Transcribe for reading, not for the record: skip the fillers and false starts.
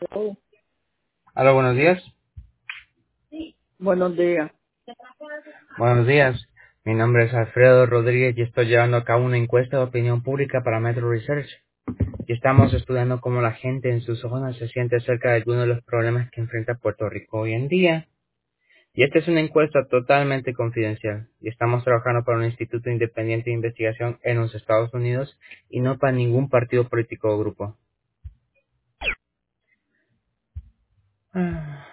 Oh, Hola, buenos días. buenos días. Buenos días. Mi nombre es Alfredo Rodríguez y estoy llevando a cabo una encuesta de opinión pública para Metro Research. Y estamos estudiando cómo la gente en sus zonas se siente acerca de algunos de los problemas que enfrenta Puerto Rico hoy en día. Y esta es una encuesta totalmente confidencial. Y estamos trabajando para un instituto independiente de investigación en los Estados Unidos y no para ningún partido político o grupo.